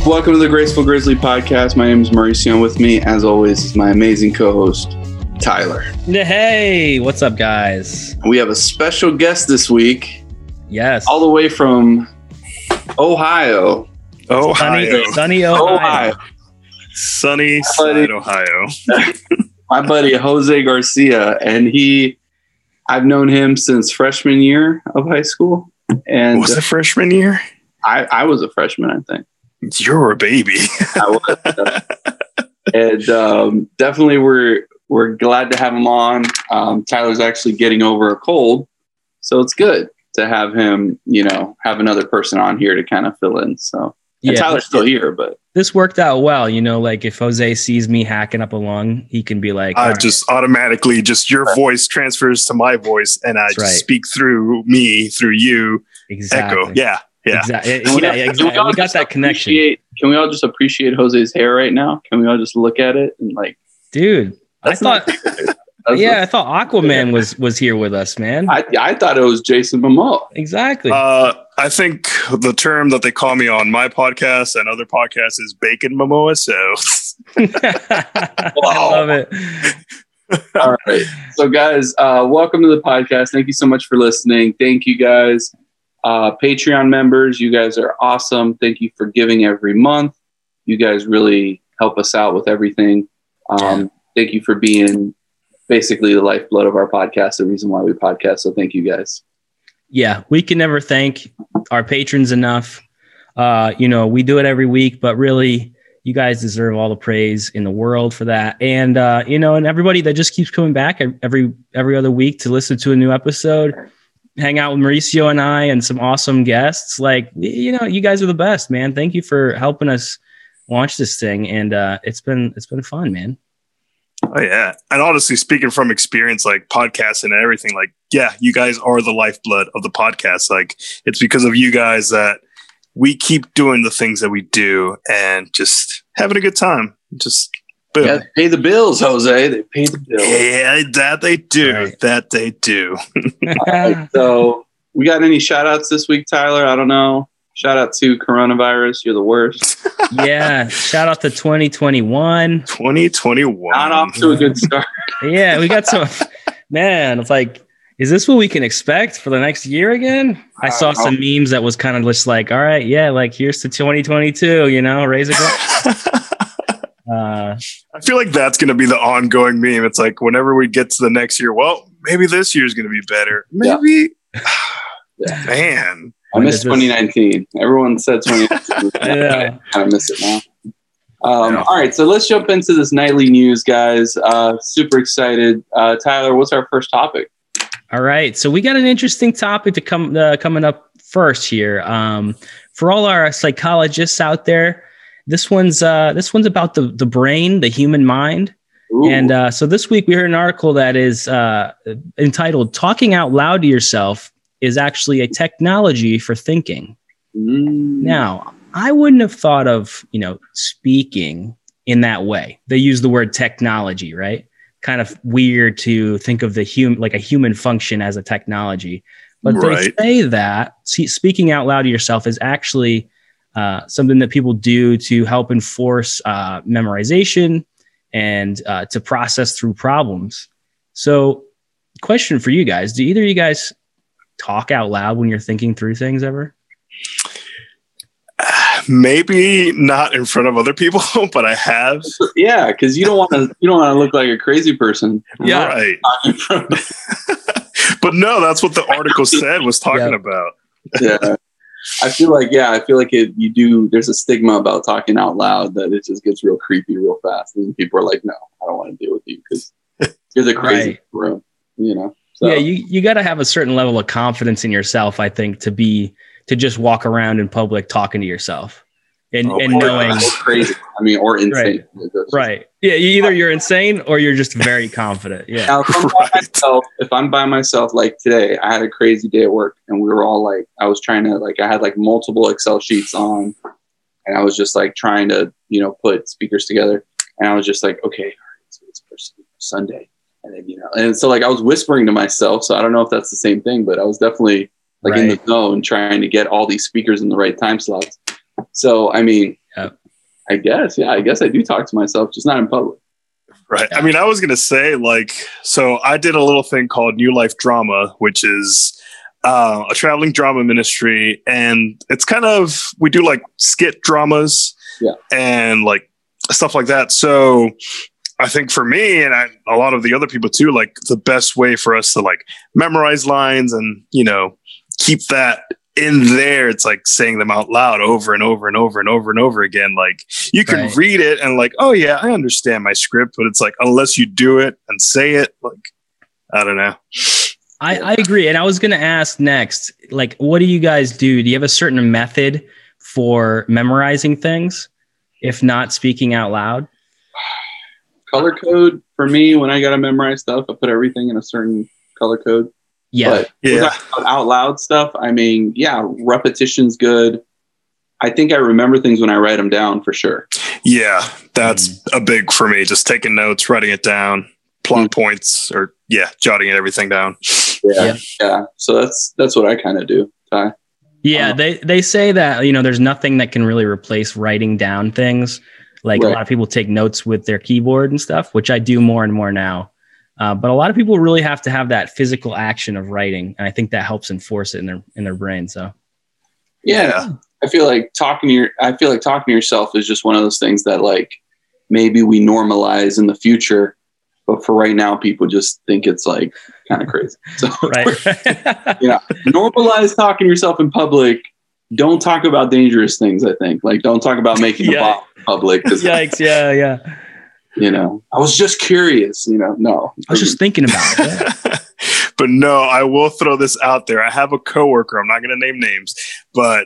welcome to the Graceful Grizzly podcast. My name is Mauricio, and with me, as always, is my amazing co-host, Tyler. Hey, what's up, guys? We have a special guest this week. Yes. All the way from Ohio. Sunny Ohio. Sunny side Ohio. My buddy, Jose Garcia, and I've known him since freshman year of high school. And was it freshman year? I was a freshman, I think. You're a baby. I was. And definitely we're glad to have him on. Tyler's actually getting over a cold, so it's good to have him, have another person on here to kind of fill in. So and Tyler's still here, but this worked out well. Like if Jose sees me hacking up a lung, he can be like, just automatically, your voice transfers to my voice, and I speak through you. Exactly. Echo. Yeah. Exactly. Exactly. We got that connection. Can we all just appreciate Jose's hair right now? Can we all just look at it and dude, I thought Aquaman was here with us, man. I thought it was Jason Momoa. Exactly. I think the term that they call me on my podcast and other podcasts is Bacon Momoa. So I love it. All right. So guys, welcome to the podcast. Thank you so much for listening. Thank you guys. Patreon members, you guys are awesome. Thank you for giving every month. You guys really help us out with everything. Thank you for being basically the lifeblood of our podcast, the reason why we podcast. So thank you guys. Yeah, we can never thank our patrons enough. We do it every week, but really you guys deserve all the praise in the world for that. And, and everybody that just keeps coming back every other week to listen to a new episode, hang out with Mauricio and I and some awesome guests. You guys are the best, man. Thank you for helping us launch this thing. And it's been fun, man. Oh yeah. And honestly, speaking from experience, podcasts and everything, you guys are the lifeblood of the podcast. It's because of you guys that we keep doing the things that we do and just having a good time. Just boom. Yeah, pay the bills, Jose. They pay the bills. Yeah, that they do. Right. That they do. All right, so we got any shout outs this week, Tyler? I don't know. Shout out to coronavirus. You're the worst. Yeah. Shout out to 2021. 2021. Not off to a good start. Yeah. We got some, man. It's is this what we can expect for the next year again? I saw some memes that was kind of just all right, yeah, here's to 2022, raise a glass. I feel like that's going to be the ongoing meme. It's whenever we get to the next year, well, maybe this year's going to be better. Maybe. Yeah. Man. I miss 2019. Everyone said 2019. Yeah. I kind of miss it now. All right, so let's jump into this nightly news, guys. Super excited. Tyler, what's our first topic? All right, so we got an interesting topic to coming up first here. For all our psychologists out there, this one's about the brain, the human mind. Ooh. And so this week we heard an article that is entitled "Talking Out Loud to Yourself is Actually a Technology for Thinking." Now, I wouldn't have thought of, speaking in that way. They use the word technology, right? Kind of weird to think of a human function as a technology. But They say that speaking out loud to yourself is actually something that people do to help enforce memorization and to process through problems. So question for you guys, do either of you guys talk out loud when you're thinking through things ever? Maybe not in front of other people, but I have. Yeah, because you don't want to look like a crazy person. Yeah, right. But no, that's what the article was talking about. Yeah, I feel like there's a stigma about talking out loud that it just gets real creepy real fast, and people are like, "No, I don't want to deal with you because you're the crazy room." So. Yeah, you got to have a certain level of confidence in yourself, I think, to just walk around in public talking to yourself and knowing crazy. Or insane. Right. Yeah. Either you're insane or you're just very confident. Yeah. Now, if I'm by myself, like today, I had a crazy day at work and we were all I was trying to I had multiple Excel sheets on and I was just trying to, put speakers together. And I was just okay, all right, so it's for Sunday. And then, and so I was whispering to myself. So I don't know if that's the same thing, but I was definitely in the zone trying to get all these speakers in the right time slots. So, I guess. Yeah, I guess I do talk to myself, just not in public. Right. Yeah. I mean, I was going to say, like, so I did a little thing called New Life Drama, which is a traveling drama ministry. And it's kind of, we do like skit dramas and like stuff like that. So I think for me and a lot of the other people too, like the best way for us to like memorize lines and, you know, keep that in there, it's like saying them out loud over and over and over and over and over again. Like you can read it and like, oh yeah, I understand my script, but it's like, unless you do it and say it, like, I don't know. I agree. And I was going to ask next, like, what do you guys do? Do you have a certain method for memorizing things, if not speaking out loud? Color code for me, when I got to memorize stuff, I put everything in a certain color code. Yeah. But out loud stuff, I mean, yeah, repetition's good. I think I remember things when I write them down for sure. Yeah, that's a big for me. Just taking notes, writing it down, plot points, or jotting everything down. Yeah. So that's what I kind of do, Ty. Yeah, they say that, you know, there's nothing that can really replace writing down things. Like a lot of people take notes with their keyboard and stuff, which I do more and more now. But a lot of people really have to have that physical action of writing, and I think that helps enforce it in their brain. So, yeah, I feel like talking to yourself is just one of those things that like maybe we normalize in the future, but for right now, people just think it's like kind of crazy. So, normalize talking to yourself in public. Don't talk about dangerous things. I think like don't talk about making a bomb in public. Yikes! Yeah. You know, I was just curious, you know, no. I was just thinking about it. But no, I will throw this out there. I have a coworker. I'm not going to name names, but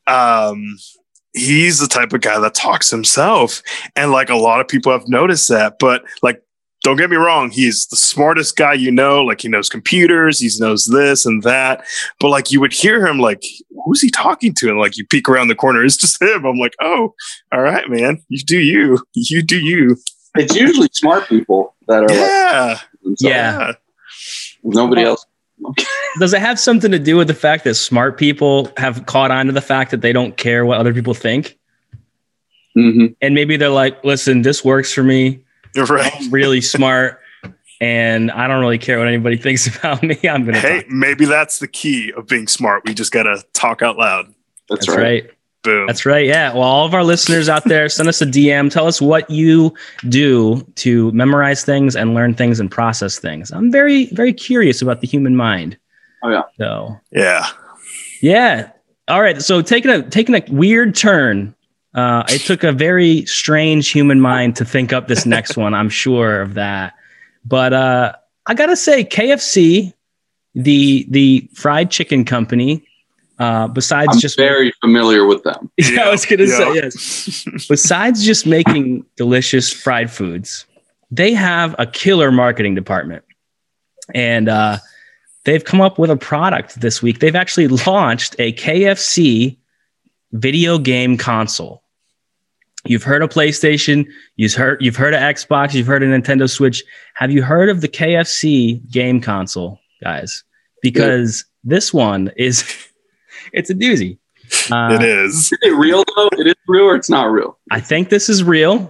he's the type of guy that talks himself. And like a lot of people have noticed that. But like, don't get me wrong. He's the smartest guy, you know, like he knows computers, he knows this and that. But like you would hear him like, who's he talking to? And like you peek around the corner, it's just him. I'm like, oh, all right, man. You do you. You do you. It's usually smart people that are like, nobody else. Does it have something to do with the fact that smart people have caught on to the fact that they don't care what other people think? Mm-hmm. And maybe they're like, listen, this works for me. You're right. I'm really smart and I don't really care what anybody thinks about me. I'm going to Hey, maybe that's the key of being smart. We just got to talk out loud. That's right. Boom. That's right. Yeah. Well, all of our listeners out there, send us a DM. Tell us what you do to memorize things and learn things and process things. I'm very, very curious about the human mind. Oh yeah. So yeah. All right. So taking a weird turn. It took a very strange human mind to think up this next one. I'm sure of that. But I gotta say, KFC, the fried chicken company. Besides I'm just very familiar with them. I was going to say, yes. Besides just making delicious fried foods, they have a killer marketing department. And they've come up with a product this week. They've actually launched a KFC video game console. You've heard of PlayStation, you've heard of Xbox, you've heard of Nintendo Switch. Have you heard of the KFC game console, guys? Because this one is... It's a doozy. It is. Is it real though? It is real or it's not real? I think this is real.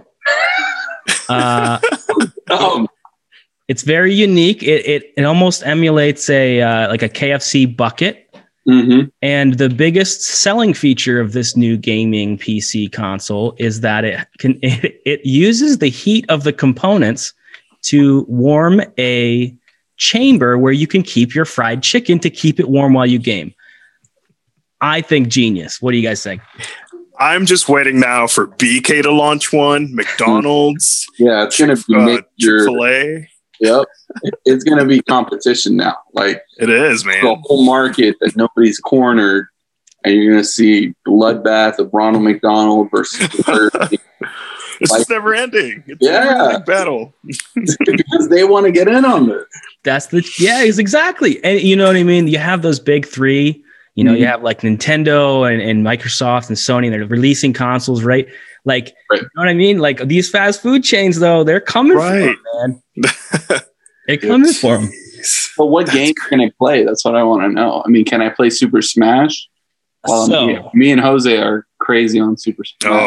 It's very unique. It almost emulates like a KFC bucket. Mm-hmm. And the biggest selling feature of this new gaming PC console is that it uses the heat of the components to warm a chamber where you can keep your fried chicken to keep it warm while you game. I think genius. What do you guys think? I'm just waiting now for BK to launch one, McDonald's. Yeah, it's going to be Chick-fil-A. Yep. It's going to be competition now. Like it is, man. The whole market that nobody's cornered, and you're going to see bloodbath of Ronald McDonald versus It's like, never ending. It's a never battle. Because they want to get in on this. It's exactly. And you know what I mean? You have those big three. You know, you have like Nintendo and Microsoft and Sony, and they're releasing consoles, right? Like, You know what I mean? Like these fast food chains, though, they're coming for them, man. They're coming for them. But what game can I play? That's what I want to know. I mean, can I play Super Smash? Me and Jose are crazy on Super Smash. Oh,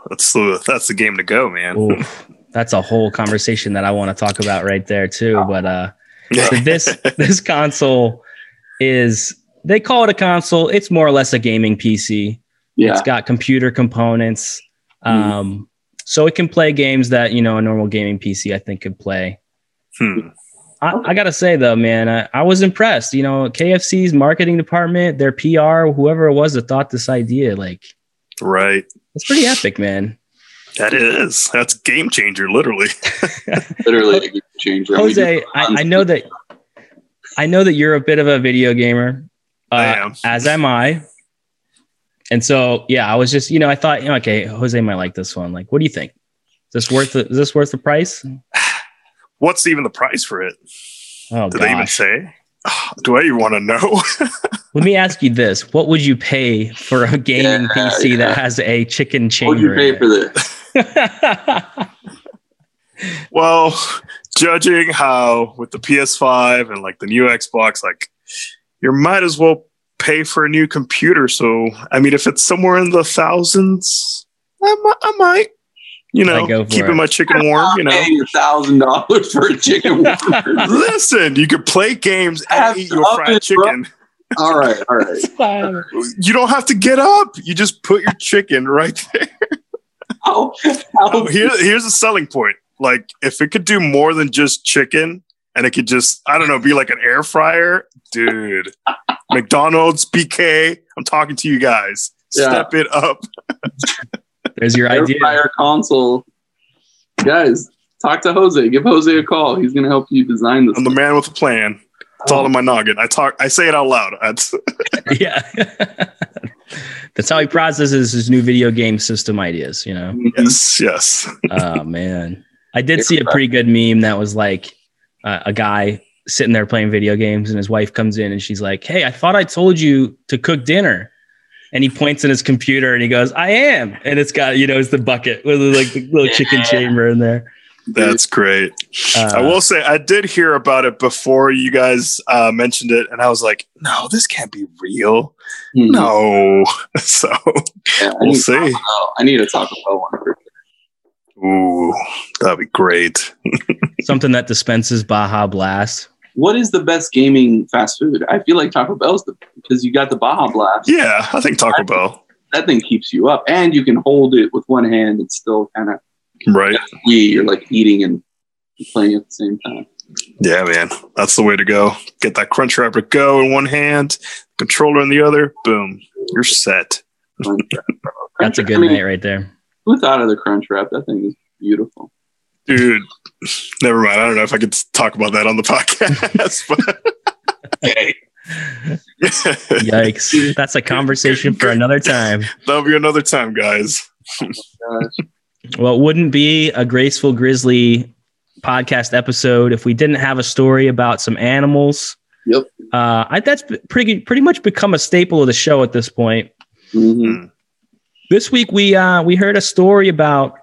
That's the game to go, man. Oof, that's a whole conversation that I want to talk about right there too. But so this console is, they call it a console. It's more or less a gaming PC. Yeah. It's got computer components. So it can play games that, a normal gaming PC, I think, could play. I got to say, though, man, I was impressed. KFC's marketing department, their PR, whoever it was that thought this idea, right. It's pretty epic, man. That is. That's game changer, literally. Literally a game changer. Jose, I know that you're a bit of a video gamer. I am. As am I. And so, I was just, I thought, okay, Jose might like this one. What do you think? Is this worth the price? What's even the price for it? Oh, Did they even say? Do I even want to know? Let me ask you this. What would you pay for a gaming PC that has a chicken chamber? What would you pay for this? Well, judging how with the PS5 and the new Xbox, you might as well pay for a new computer. So, I mean, if it's somewhere in the thousands, I might, keeping my chicken warm, Paying $1,000 for a chicken warmer. Listen, you could play games and eat your fried chicken. All right. You don't have to get up. You just put your chicken right there. Here's a selling point. If it could do more than just chicken and it could just, I don't know, be like an air fryer, dude. McDonald's, BK, I'm talking to you guys. Step it up. There's your air idea. Fryer console. Guys, talk to Jose. Give Jose a call. He's going to help you design this. I'm the man with a plan. It's all in my noggin. I say it out loud. Yeah. That's how he processes his new video game system ideas, Yes. Oh, man. I did see a pretty good meme that was a guy sitting there playing video games and his wife comes in and she's like, "Hey, I thought I told you to cook dinner." And he points in his computer and he goes, "I am." And it's got, it's the bucket with the little chicken chamber in there. That's great. I will say I did hear about it before you guys mentioned it. And I was like, no, this can't be real. Mm-hmm. No. So we'll see. I need a Taco Bell one. Ooh, that'd be great. Something that dispenses Baja Blast. What is the best gaming fast food? I feel like Taco Bell's because you got the Baja Blast. Yeah, I think Taco Bell. That thing keeps you up, and you can hold it with one hand and still kind of right. You're eating and playing at the same time. Yeah, man, that's the way to go. Get that crunch wrapper go in one hand, controller in the other. Boom, you're set. That's a good night right there. Who thought of the crunch wrap? That thing is beautiful. Dude, never mind. I don't know if I could talk about that on the podcast. But Yikes. That's a conversation for another time. That'll be another time, guys. Oh well, it wouldn't be a Graceful Grizzly podcast episode if we didn't have a story about some animals. Yep. That's pretty much become a staple of the show at this point. Mm-hmm. This week, we heard a story about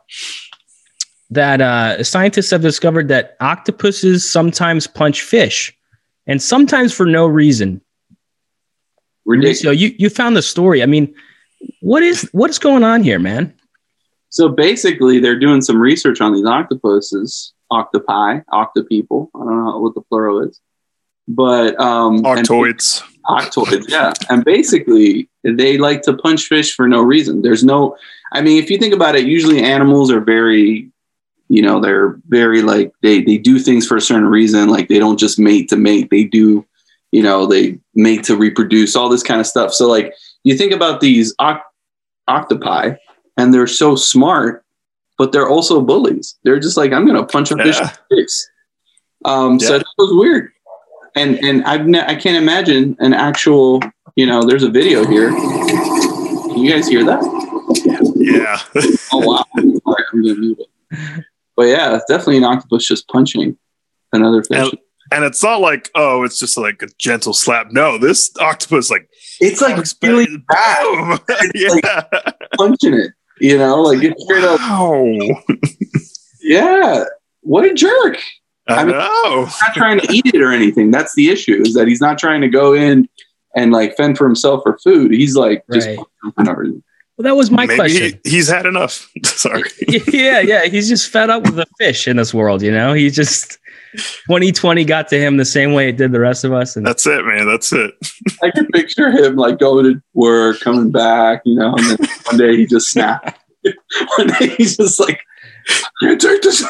that scientists have discovered that octopuses sometimes punch fish, and sometimes for no reason. Ridiculous. So you found the story. I mean, what is going on here, man? So basically, they're doing some research on these octopuses, octopeople. I don't know what the plural is, but octoids. Octoids, yeah. And basically, they like to punch fish for no reason. If you think about it, usually animals are very, they're very they do things for a certain reason. They don't just mate to mate. They do, they mate to reproduce, all this kind of stuff. So you think about these octopi and they're so smart, but they're also bullies. They're just I'm going to punch a fish in the face. So that was weird. And I can't imagine an actual, there's a video here. Can you guys hear that? Yeah. Oh, wow. All right, I'm going to mute it. But yeah, it's definitely an octopus just punching another fish. And it's not it's just a gentle slap. No, this octopus, it's really bad. Yeah. Punching it, it's straight up. Wow. Yeah. What a jerk. I know. He's not trying to eat it or anything. That's the issue, is that he's not trying to go in and fend for himself for food. He's just right. for no reason. Well, that was my Maybe question. He's had enough. Sorry. Yeah. He's just fed up with the fish in this world, you know? He's just 2020 got to him the same way it did the rest of us. And That's it, man. That's it. I can picture him like going to work, coming back, you know, and then one day he just snapped. One day he's just like, I can't take this.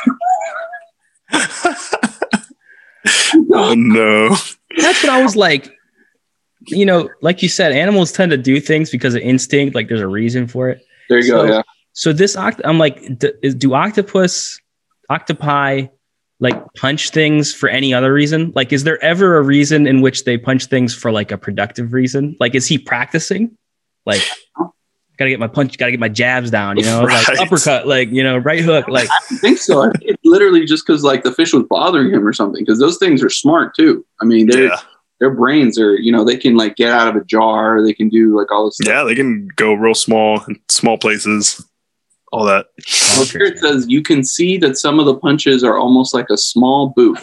Oh no. that's what I was like. You know, like you said, animals tend to do things because of instinct. Like there's a reason for it. There you go. Yeah. So this, I'm like, do octopi like punch things for any other reason? Like, is there ever a reason in which they punch things for like a productive reason? Like, is he practicing? Like, gotta get my jabs down, you know, Right. like uppercut, like, you know, right hook. Like, I don't think so. I think it's literally just because like the fish was bothering him or something. Because those things are smart too. I mean, their brains are, you know, they can like get out of a jar. They can do like all this stuff. Yeah, they can go real small in small places. All that. Well, here it says you can see that some of the punches are almost like a small boot.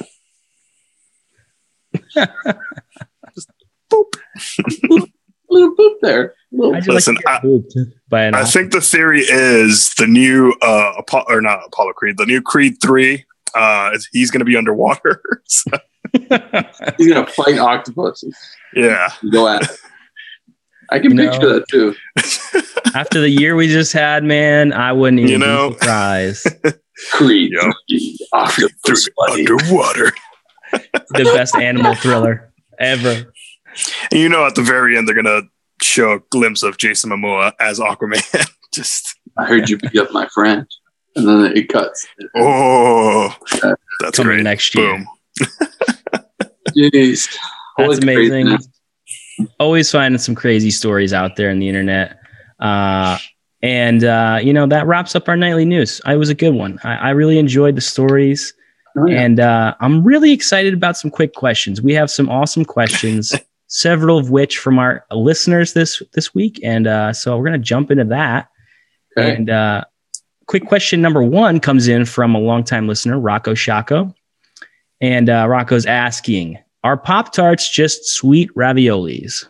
Just boop. Little boop there. Listen, I think the theory is the new Apollo Creed, the new Creed 3. He's going to be underwater. So, he's going to fight octopuses. Yeah. Go at it. I can picture that too. After the year we just had, man, I wouldn't even be surprised. Creed, Octopus underwater. The best animal thriller ever. And you know, at the very end, they're gonna show a glimpse of Jason Momoa as Aquaman. Just, I heard you beat up my friend, and then it cuts. Oh, that's coming great. Next year. Boom. Jeez, that's amazing. Craziness. Always finding some crazy stories out there on the internet. And you know, that wraps up our nightly news. It was a good one. I really enjoyed the stories. Oh, yeah. And I'm really excited about some quick questions. We have some awesome questions, several of which from our listeners this week. And so we're going to jump into that. Okay. And quick question number 1 comes in from a longtime listener, Rocco Shaco. And Rocco's asking, are Pop-Tarts just sweet raviolis?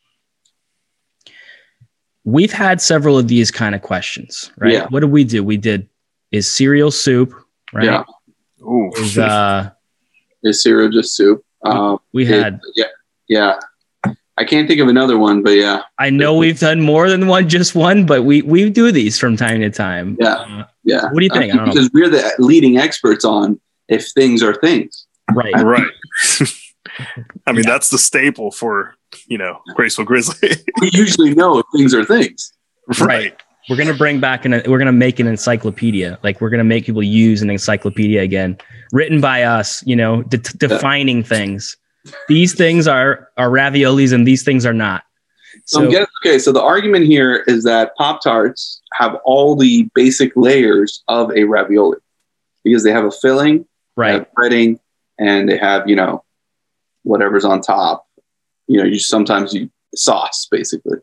We've had several of these kind of questions, right? Yeah. What did we do? We did, is cereal soup, right? Yeah. Ooh. Is cereal just soup? We had. Yeah. I can't think of another one, but yeah. I know we've done more than just one, but we do these from time to time. Yeah. Yeah. What do you think? I don't know. Because we're the leading experts on if things are things. Right. Right. I mean, that's the staple for, you know, Graceful Grizzly. We usually know if things are things. Right. We're going to bring back we're going to make an encyclopedia. Like, we're going to make people use an encyclopedia again, written by us, you know, defining things. These things are raviolis and these things are not. So the argument here is that Pop-Tarts have all the basic layers of a ravioli because they have a filling, right, they have breading, and they have, you know, whatever's on top. You know, sometimes sauce, basically.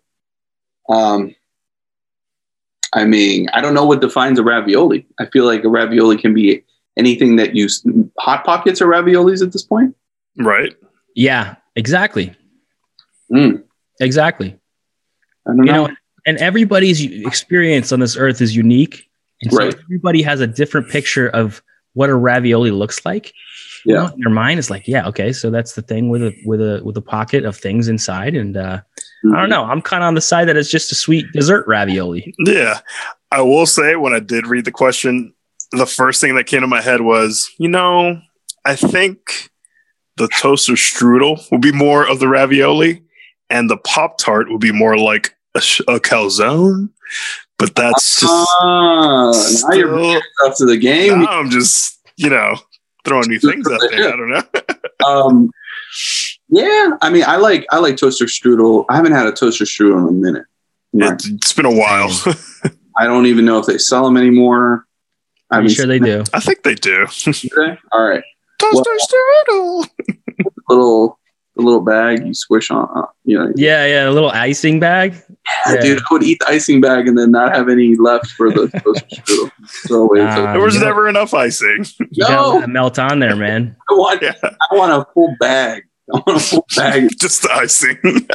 I mean, I don't know what defines a ravioli. I feel like a ravioli can be anything that Hot Pockets are raviolis at this point. Right. Yeah, exactly. Exactly. I don't know. And everybody's experience on this earth is unique. And so everybody has a different picture of what a ravioli looks like. Yeah. You know, in their mind, it's like, yeah, okay, so that's the thing with a pocket of things inside. And I don't know. I'm kind of on the side that it's just a sweet dessert ravioli. Yeah. I will say, when I did read the question, the first thing that came to my head was, you know, I think the toaster strudel will be more of the ravioli, and the Pop-Tart will be more like a calzone. But that's just now you're bringing stuff to the game. I'm just, you know, throwing new things out there. I don't know. Yeah, I mean, I like toaster strudel. I haven't had a toaster strudel in a minute. It's been a while. I don't even know if they sell them anymore. I'm sure they do. I think they do. Okay. All right. Toaster strudel. The little bag you squish on. You know. Yeah, a little icing bag. Yeah, dude, I would eat the icing bag and then not have any left for the toaster strudel. So there was never enough icing. You gotta let it melt on there, man. I want a full bag. I want a full bag. Just the icing.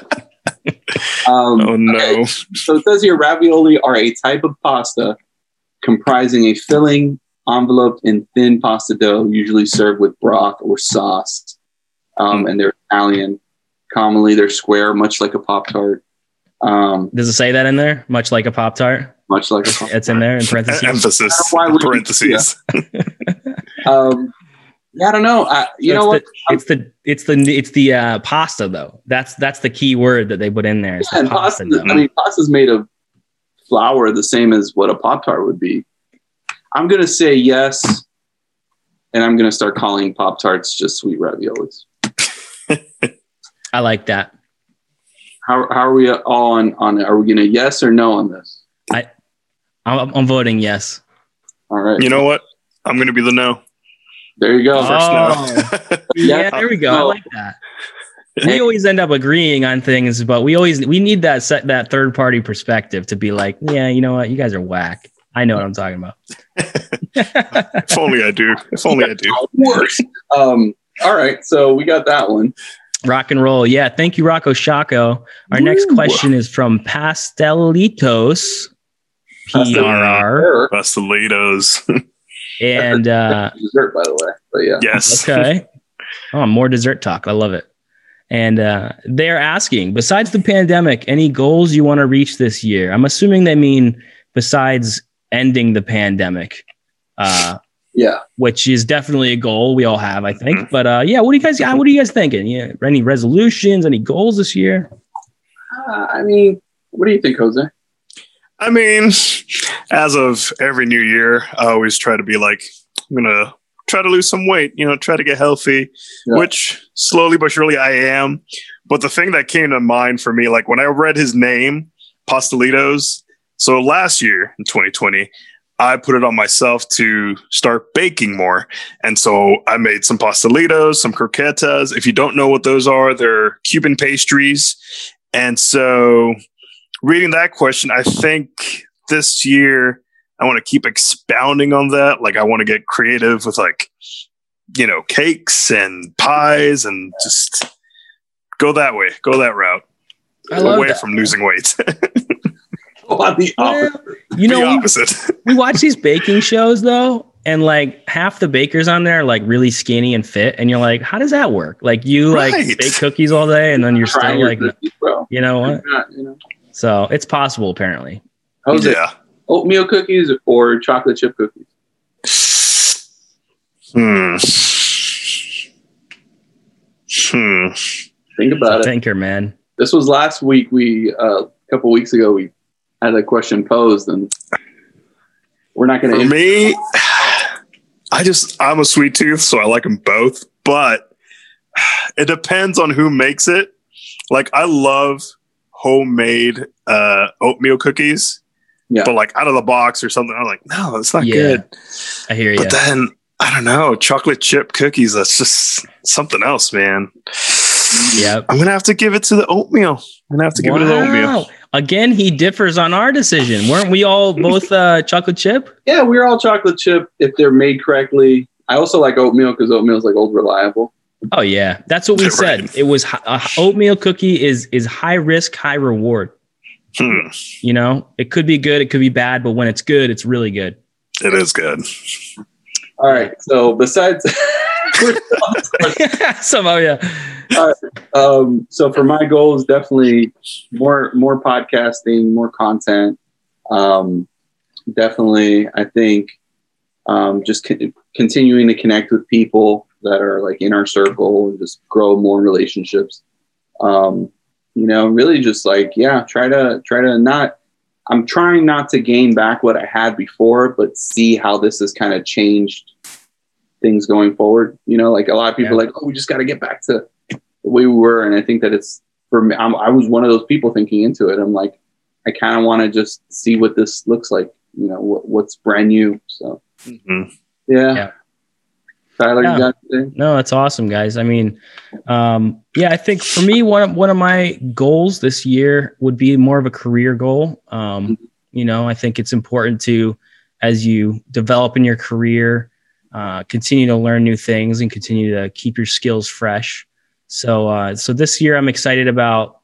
Oh no. Okay. So it says here, ravioli are a type of pasta comprising a filling enveloped in thin pasta dough, usually served with broth or sauce. And they're Italian. Commonly, they're square, much like a Pop-Tart. Does it say that in there? Much like a Pop-Tart? Much like a Pop-Tart. It's in there in parentheses. Emphasis. Parentheses. Yeah, I don't know. You know what? It's the pasta though. That's the key word that they put in there. Yeah, and pasta. I mean, pasta's made of flour, the same as what a Pop-Tart would be. I'm gonna say yes, and I'm gonna start calling Pop-Tarts just sweet raviolis. I like that. How are we all on it? Are we gonna yes or no on this? I'm voting yes. All right. You know what? I'm gonna be the no. There you go. Yeah, there we go. I like that. We always end up agreeing on things, but we need that third party perspective to be like, yeah, you know what? You guys are whack. I know what I'm talking about. If only I do. If only I do. Worse. All right. So we got that one. Rock and roll. Yeah. Thank you, Rocco Shaco. Our next question is from Pastelitos. PRR. Pastelitos. And dessert, by the way. But yeah. Yes. Okay. Oh, more dessert talk. I love it. And they're asking, besides the pandemic, any goals you want to reach this year? I'm assuming they mean besides ending the pandemic. Yeah. Which is definitely a goal we all have, I think. Mm-hmm. But yeah, what are you guys thinking? Yeah, any resolutions, any goals this year? I mean, what do you think, Jose? I mean, as of every new year, I always try to be like, I'm going to try to lose some weight, try to get healthy, which slowly but surely I am. But the thing that came to mind for me, like when I read his name, Pastelitos, so last year in 2020, I put it on myself to start baking more. And so I made some pastelitos, some croquetas. If you don't know what those are, they're Cuban pastries. And so reading that question, I think this year I want to keep expounding on that. Like I want to get creative with cakes and pies and just go that way, go that route. Away from losing weight. On the opposite. Opposite. We watch these baking shows though, and like half the bakers on there are like really skinny and fit, and you're like, how does that work? Like you like bake cookies all day, and then you're still like, cookies, you know what? So it's possible apparently. How's it? Oatmeal cookies or chocolate chip cookies? Think about it. Thinker, man. This was last week. A couple weeks ago, we had a question posed, and we're not going to. For me, I'm a sweet tooth, so I like them both, but it depends on who makes it. Like, I love homemade oatmeal cookies, but like out of the box or something, I'm like, no, that's not good. I hear you. But then, I don't know, chocolate chip cookies, that's just something else, man. Yep. I'm going to have to give it to the oatmeal. I'm going to have to give it to the oatmeal. Again, he differs on our decision. Weren't we all both chocolate chip? Yeah, we're all chocolate chip if they're made correctly. I also like oatmeal because oatmeal is like old reliable. Oh, yeah. That's what we said. It was oatmeal cookie is high risk, high reward. It could be good. It could be bad. But when it's good, it's really good. It is good. All right. So besides... Somehow, yeah. So for my goals, definitely more podcasting, more content. Definitely, I think just continuing to connect with people that are like in our circle and just grow more relationships. Really just like, try to not. I'm trying not to gain back what I had before, but see how this has kind of changed things going forward. Like a lot of people are like, oh, we just got to get back to the way we were. And I think that it's for me, I was one of those people thinking into it. I'm like, I kind of want to just see what this looks like, what's brand new. So yeah. Tyler, you got anything? No, that's awesome, guys. I mean, I think for me, one of my goals this year would be more of a career goal. I think it's important to, as you develop in your career, continue to learn new things and continue to keep your skills fresh. So this year I'm excited about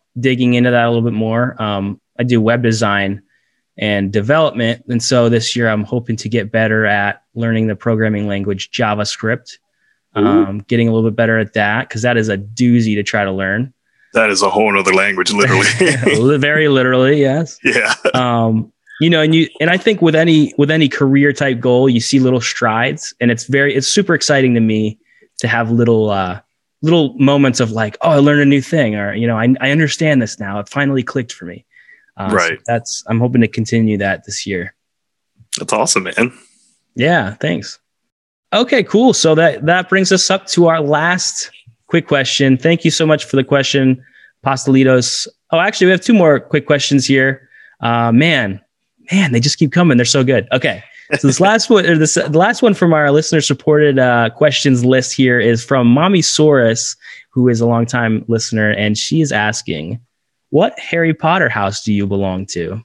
digging into that a little bit more. I do web design and development. And so this year I'm hoping to get better at learning the programming language JavaScript, getting a little bit better at that because that is a doozy to try to learn. That is a whole other language, literally. Very literally, yes. Yeah. And I think with any career type goal, you see little strides, and it's super exciting to me to have little moments of like, oh, I learned a new thing, or I understand this now. It finally clicked for me. Right. So I'm hoping to continue that this year. That's awesome, man. Yeah. Thanks. Okay, cool. So that brings us up to our last quick question. Thank you so much for the question, Pastelitos. Oh, actually, we have 2 more quick questions here. Man, they just keep coming. They're so good. Okay. So this last one, the last one from our listener supported questions list here is from Mommy Saurus, who is a longtime listener. And she is asking, what Harry Potter house do you belong to?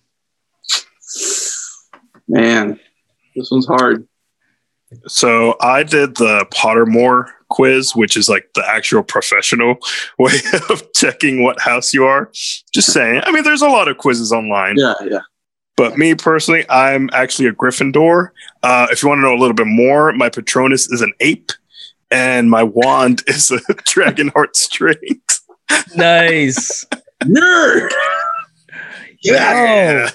Man, this one's hard. So I did the Pottermore quiz, which is like the actual professional way of checking what house you are. Just saying. I mean, there's a lot of quizzes online. Yeah. But me personally, I'm actually a Gryffindor. If you want to know a little bit more, my Patronus is an ape, and my wand is a dragon heart strings. Nice. Nerd. Yeah.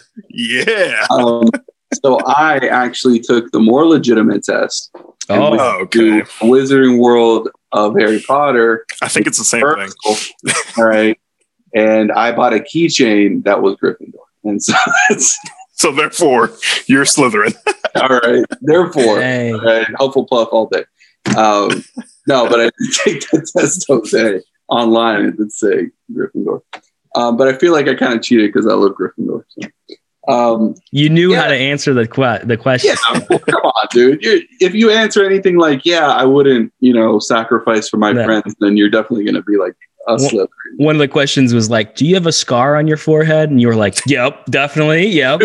So I actually took the more legitimate test. Okay. Wizarding World of Harry Potter. I think it's the same thing. All right. And I bought a keychain that was Gryffindor. And so so therefore, you're Slytherin. All right. Therefore, Dang. all right, Hufflepuff all day. No, but I did take the test okay online. It did say Gryffindor. But I feel like I kind of cheated because I love Gryffindor. So. You knew how to answer the question. Yeah, well, come on, dude. If you answer anything like, yeah, I wouldn't, sacrifice for my friends, then you're definitely going to be like a Slytherin. One of the questions was like, do you have a scar on your forehead? And you were like, yep, definitely. Yep.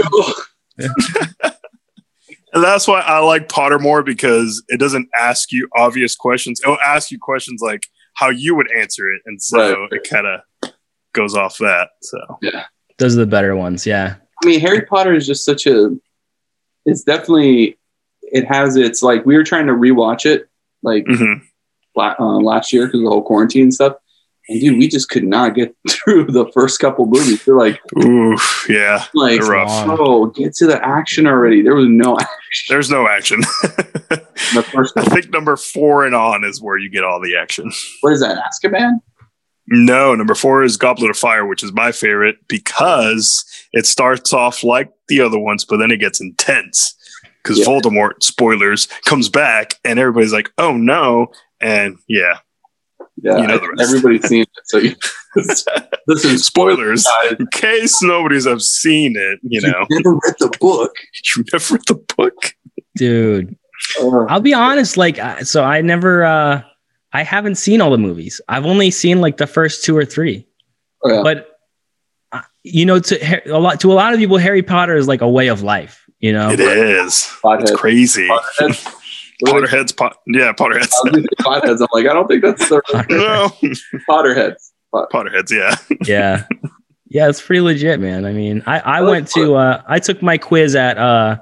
And that's why I like Pottermore, because it doesn't ask you obvious questions. It'll ask you questions like how you would answer it. And so it kind of goes off that. So yeah, those are the better ones. Yeah. I mean, Harry Potter is just it's definitely, it has its, like, we were trying to rewatch it like last year because of the whole quarantine and stuff. And dude, we just could not get through the first couple movies. They're like, oof, yeah, like, rough. Oh, get to the action already. There was no action. There's no action. The first I think number 4 and on is where you get all the action. What is that, Azkaban? No, number 4 is Goblet of Fire, which is my favorite because it starts off like the other ones, but then it gets intense because Voldemort, spoilers, comes back and everybody's like, oh no. And yeah, you know the rest. Everybody's seen it. So listen, spoilers, in case nobody's have seen it, you know. Never read the book. You never read the book? Dude, I'll be honest. Like, so I haven't seen all the movies. I've only seen like the first 2 or 3. Oh, yeah. But to a lot of people, Harry Potter is like a way of life. It is. It's crazy. Potterheads. Potterheads. Potheads. I'm like, I don't think that's the Potterheads. Potterheads. Yeah. Yeah. Yeah. It's pretty legit, man. I mean, I went to I took my quiz at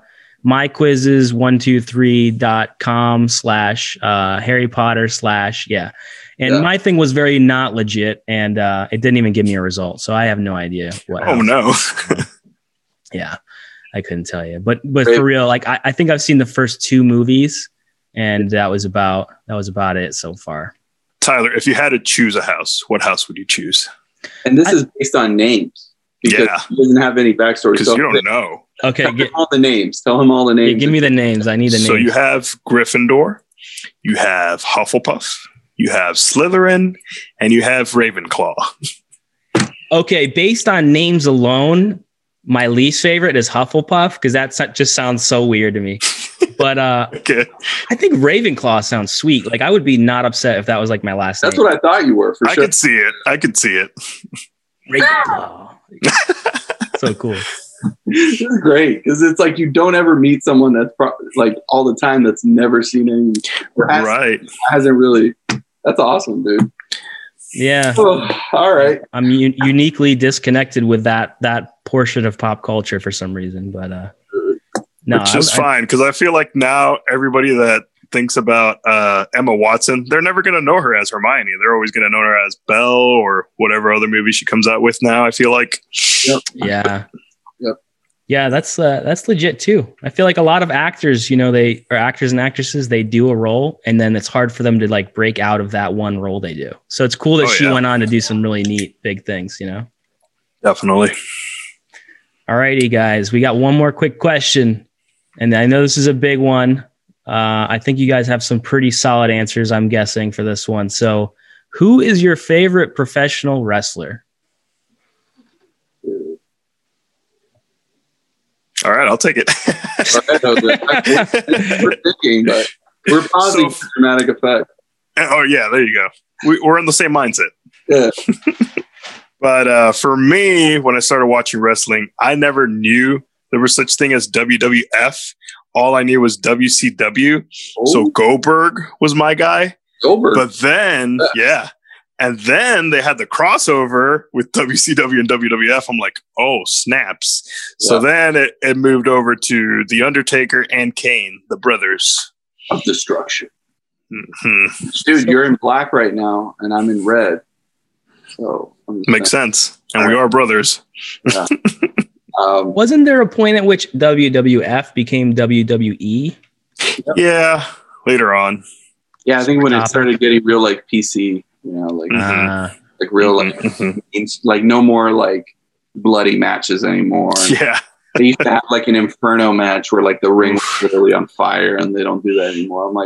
myquizzes123.com/ Harry Potter / And my thing was very not legit, and it didn't even give me a result. So I have no idea what. Oh no. Yeah, I couldn't tell you. But for real, like I think I've seen the first 2 movies, and that was about it so far. Tyler, if you had to choose a house, what house would you choose? And this is based on names. Because he doesn't have any backstory. Because you don't know. Okay. Tell him all the names. Tell him all the names. Give me the names. I need the names. So you have Gryffindor, you have Hufflepuff, you have Slytherin, and you have Ravenclaw. Okay, based on names alone, my least favorite is Hufflepuff because that just sounds so weird to me. But okay. I think Ravenclaw sounds sweet. Like I would be not upset if that was like my last name. That's what I thought you were, for sure. I could see it. Ravenclaw. So cool. This is great because it's like you don't ever meet someone that's like all the time that's never seen any. Right. Hasn't really. That's awesome, dude. Yeah. Oh, all right. I'm uniquely disconnected with that portion of pop culture for some reason, but no, which is fine because I feel like now everybody that thinks about Emma Watson, they're never going to know her as Hermione. They're always going to know her as Belle or whatever other movie she comes out with now. I feel like. Yep. Yeah. Yep. Yeah, that's legit too. I feel like a lot of actors, they are actors and actresses, they do a role and then it's hard for them to like break out of that one role they do. So it's cool that she went on to do some really neat big things, Definitely. All righty, guys. We got one more quick question. And I know this is a big one. I think you guys have some pretty solid answers, I'm guessing, for this one. So who is your favorite professional wrestler? All right, I'll take it. We're thinking, but we're pausing for dramatic effect. Oh, yeah, there you go. We're in the same mindset. Yeah. But for me, when I started watching wrestling, I never knew there was such thing as WWF. All I knew was WCW. Oh. So Goldberg was my guy. Goldberg. But then, and then they had the crossover with WCW and WWF. I'm like, oh, snaps. Yeah. So then it moved over to The Undertaker and Kane, the brothers of destruction. Mm-hmm. Dude, you're in black right now, and I'm in red. So makes sense. And we are brothers. Yeah. Wasn't there a point at which WWF became WWE? Yeah, later on. Yeah, I think when it started getting real like PC, like real like no more like bloody matches anymore. Yeah. They used to have like an Inferno match where like the ring was literally on fire, and they don't do that anymore. I'm like,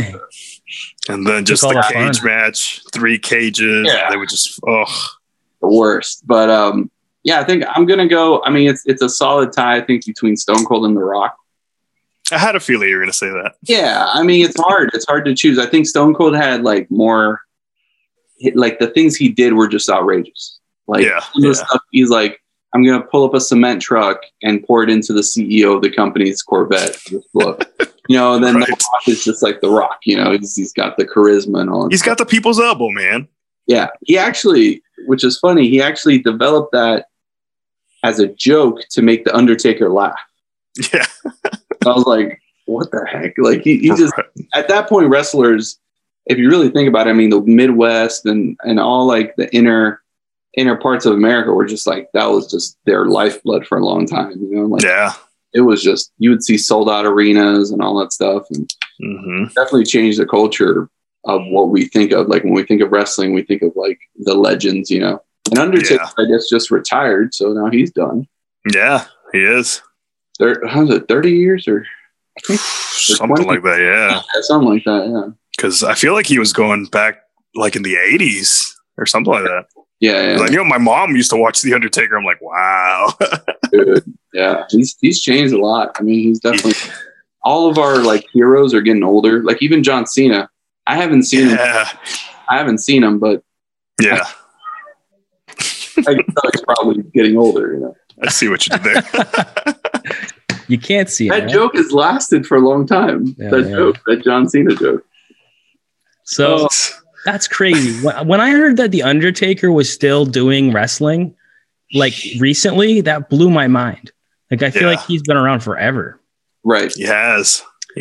and then just the cage match, 3 cages. Yeah. They would just the worst. But yeah, I think I'm gonna go. I mean, it's a solid tie, I think, between Stone Cold and The Rock. I had a feeling you were gonna say that. Yeah, I mean, it's hard. It's hard to choose. I think Stone Cold had like more, like the things he did were just outrageous. Like some of the stuff he's like, I'm going to pull up a cement truck and pour it into the CEO of the company's Corvette. And then right. The Rock is just like The Rock, he's got the charisma and all. He's got the people's elbow, man. Yeah. He actually, which is funny, he actually developed that as a joke to make The Undertaker laugh. Yeah. I was like, what the heck? Like he just, at that point, wrestlers, if you really think about it, I mean, the Midwest and all like the inner parts of America were just like, that was just their lifeblood for a long time. It was just, you would see sold out arenas and all that stuff. And definitely changed the culture of what we think of. Like when we think of wrestling, we think of like the legends, And Undertaker, I guess, just retired. So now he's done. Yeah, he is. How's it, 30 years or something like that? Yeah. Something like that. Yeah. Because I feel like he was going back like in the 80s or something like that. Yeah. I my mom used to watch The Undertaker. I'm like, wow. Dude, yeah. He's changed a lot. I mean, he's definitely all of our like heroes are getting older. Like even John Cena. I haven't seen him. I haven't seen him, but yeah. I can tell he's probably getting older, I see what you did there. You can't see that joke has lasted for a long time. Joke, that John Cena joke. So that's crazy. When I heard that The Undertaker was still doing wrestling, like recently, that blew my mind. Like I feel like he's been around forever. Right. He has.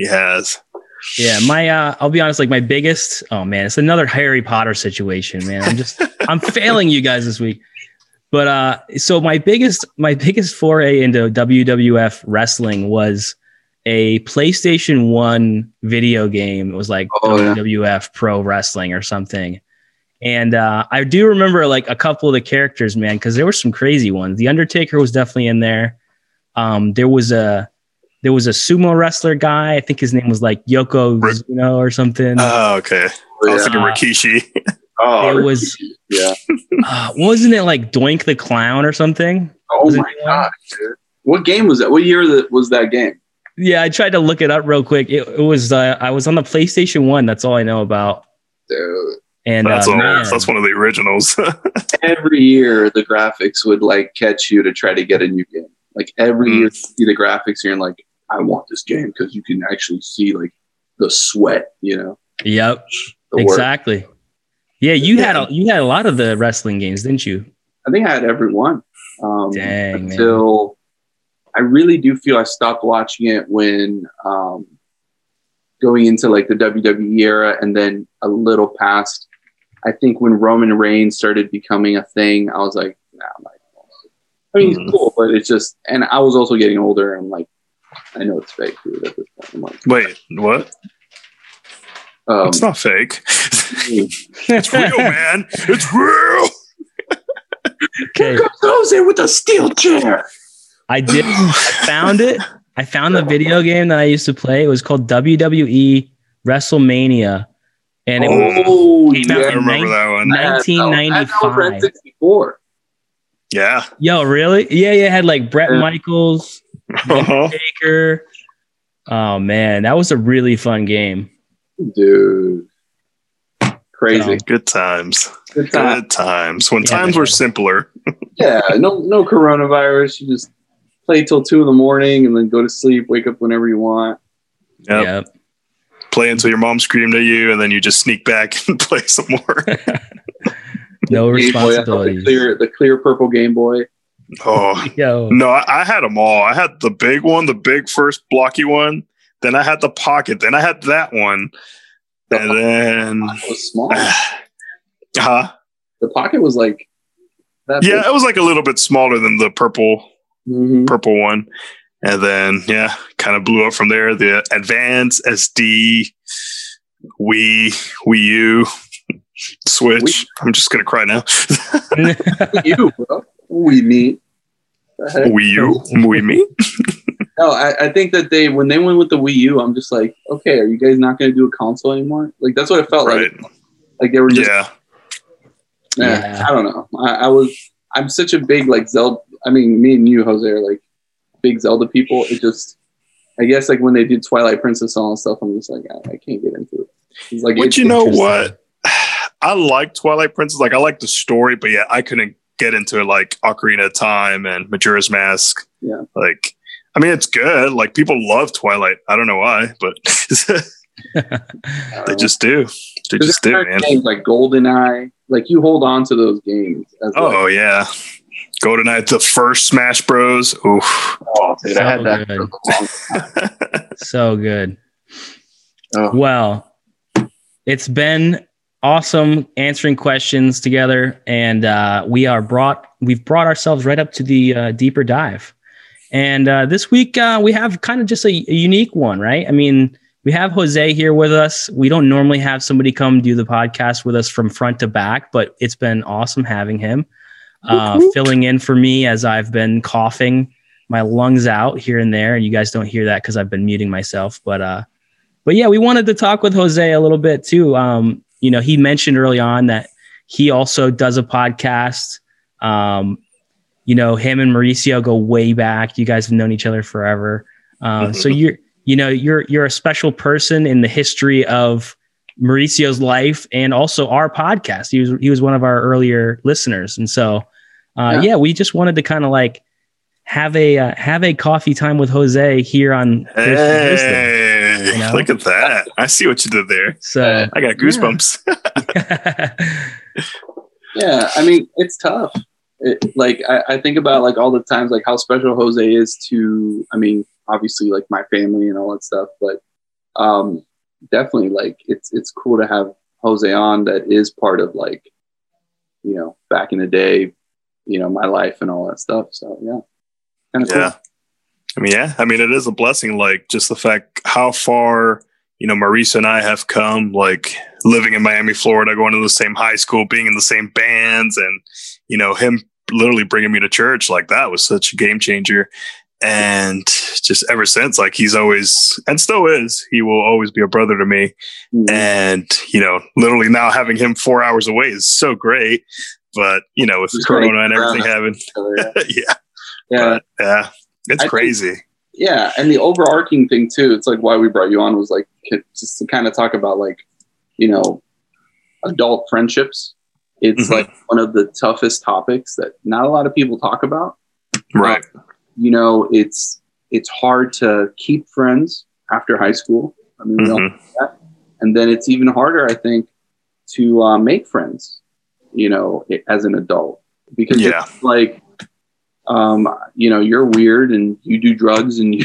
Yeah. I'll be honest, like my biggest, oh man, it's another Harry Potter situation, man. I'm failing you guys this week. But so my biggest foray into WWF wrestling was a PlayStation 1 video game. It was like WWF Pro Wrestling or something. And I do remember like a couple of the characters, man, because there were some crazy ones. The Undertaker was definitely in there. There was a sumo wrestler guy. I think his name was like Yokozuna or something. Oh, okay. I was thinking Rikishi. It was, wasn't it like Doink the Clown or something? Oh my God, dude. What game was that? What year was that game? Yeah, I tried to look it up real quick. It was, I was on the PlayStation 1. That's all I know about. Dude. And that's one of the originals. Every year the graphics would like catch you to try to get a new game. Like every year you see the graphics here and like, I want this game because you can actually see like the sweat, Yep, exactly. Yeah, you had a lot of the wrestling games, didn't you? I think I had every one. Dang, until I really do feel I stopped watching it when going into like the WWE era, and then a little past. I think when Roman Reigns started becoming a thing, I was like, nah, I'm not. I mean, he's cool, but it's just, and I was also getting older. And I'm like, I know it's fake, dude. At this point, I'm like, wait, what? It's not fake. It's real, man. It's real. Here comes Jose with a steel chair. I found it. I found the video game that I used to play. It was called WWE WrestleMania. And it came out I remember that one. 1995. 64. Yeah. Yo, really? Yeah, it had like Bret Michaels, Taker. Oh man, that was a really fun game. Dude. Crazy. Good times. Good times. When times were simpler. Yeah, no coronavirus. You just play till 2 a.m. and then go to sleep, wake up whenever you want. Yep. Play until your mom screamed at you, and then you just sneak back and play some more. No responsibilities. The clear purple Game Boy. Oh, no, I had them all. I had the big one, the big first blocky one. Then I had the pocket. Then I had that one. And then it was small. The pocket was like that big. It was like a little bit smaller than the purple one. And then kind of blew up from there. The Advance, SD, Wii U, Switch. I'm just gonna cry now. Wii U, bro. Wii Me. Wii U, Wii Me. No, I think that when they went with the Wii U, I'm just like, okay, are you guys not going to do a console anymore? Like that's what it felt like. Like they were just. I don't know. I'm such a big like Zelda. I mean, me and you, Jose, are like big Zelda people. It just, I guess like when they did Twilight Princess and all that stuff, I'm just like, I can't get into it. It's like, but you know what? I like Twilight Princess. Like I like the story, but I couldn't get into it like Ocarina of Time and Majora's Mask. Yeah. Like, I mean, it's good. Like people love Twilight. I don't know why, but they just do. They just do, man. Games like GoldenEye, like you hold on to those games. Yeah. GoldenEye, the first Smash Bros. Oof. Oh, dude, I had that for a long time. So good. Well, it's been awesome answering questions together, and we've brought ourselves right up to the deeper dive. And this week we have kind of just a unique one, right? I mean, we have Jose here with us. We don't normally have somebody come do the podcast with us from front to back, but it's been awesome having him filling in for me as I've been coughing my lungs out here and there. And you guys don't hear that because I've been muting myself. But yeah, we wanted to talk with Jose a little bit too. He mentioned early on that he also does a podcast. Him and Mauricio go way back. You guys have known each other forever. So you're a special person in the history of Mauricio's life and also our podcast. He was one of our earlier listeners. And so, we just wanted to kind of like have a coffee time with Jose here on Thursday. Look at that. I see what you did there. So I got goosebumps. Yeah. I mean, it's tough. I think about like all the times like how special Jose is to, I mean, obviously like my family and all that stuff, but definitely like it's cool to have Jose on that is part of like, back in the day, my life and all that stuff. So kind of cool. I mean, it is a blessing. Like just the fact how far, Mauricio and I have come, like living in Miami, Florida, going to the same high school, being in the same bands, and, him literally bringing me to church. Like that was such a game changer. And just ever since, like he's always, and still is, he will always be a brother to me. Mm-hmm. And, literally now having him 4 hours away is so great. But, with just Corona and everything happened. It's crazy. And the overarching thing too, it's like why we brought you on was like just to kind of talk about like, adult friendships. It's like one of the toughest topics that not a lot of people talk about. Right. It's hard to keep friends after high school. I mean, we all know that. And then it's even harder, I think, to make friends, as an adult, because it's like, you're weird and you do drugs and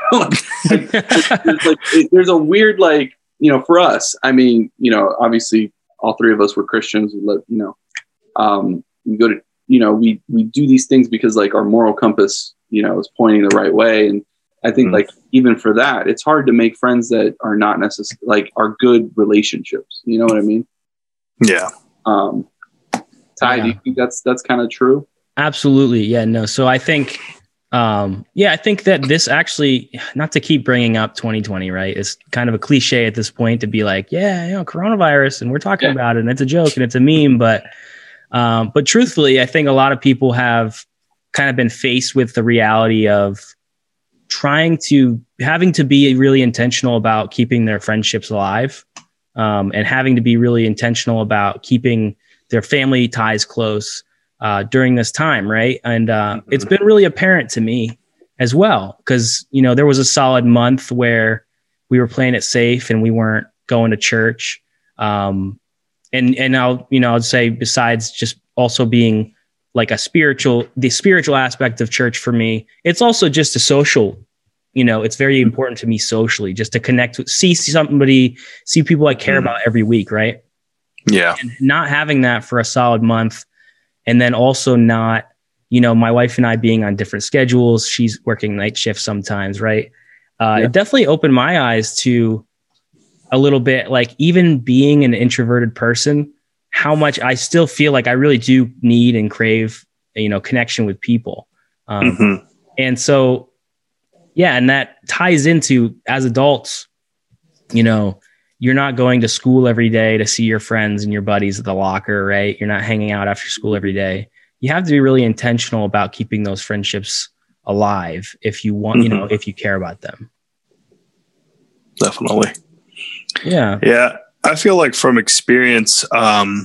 there's a weird, for us, I mean, obviously all three of us were Christians. We we go to, we do these things because like our moral compass, is pointing the right way. And I think like, even for that, it's hard to make friends that are not necessarily like are good relationships. You know what I mean? Yeah. Ty, do you think that's kind of true? Absolutely. Yeah, no. So I think, I think that this actually, not to keep bringing up 2020, right? It's kind of a cliche at this point to be like, coronavirus, and we're talking about it, and it's a joke and it's a meme. But truthfully, I think a lot of people have kind of been faced with the reality of having to be really intentional about keeping their friendships alive, and having to be really intentional about keeping their family ties close during this time, right? And it's been really apparent to me as well, because there was a solid month where we were playing it safe and we weren't going to church. And I'll say, besides just also being like the spiritual aspect of church for me, it's also just a social. It's very important to me socially, just to connect with, see people I care about every week, right? Yeah. And not having that for a solid month. And then also not, my wife and I being on different schedules. She's working night shifts sometimes, right? It definitely opened my eyes to a little bit, like even being an introverted person, how much I still feel like I really do need and crave, connection with people. And so, and that ties into, as adults, you're not going to school every day to see your friends and your buddies at the locker, right? You're not hanging out after school every day. You have to be really intentional about keeping those friendships alive if you want, if you care about them. Definitely. Yeah. Yeah. I feel like from experience, cause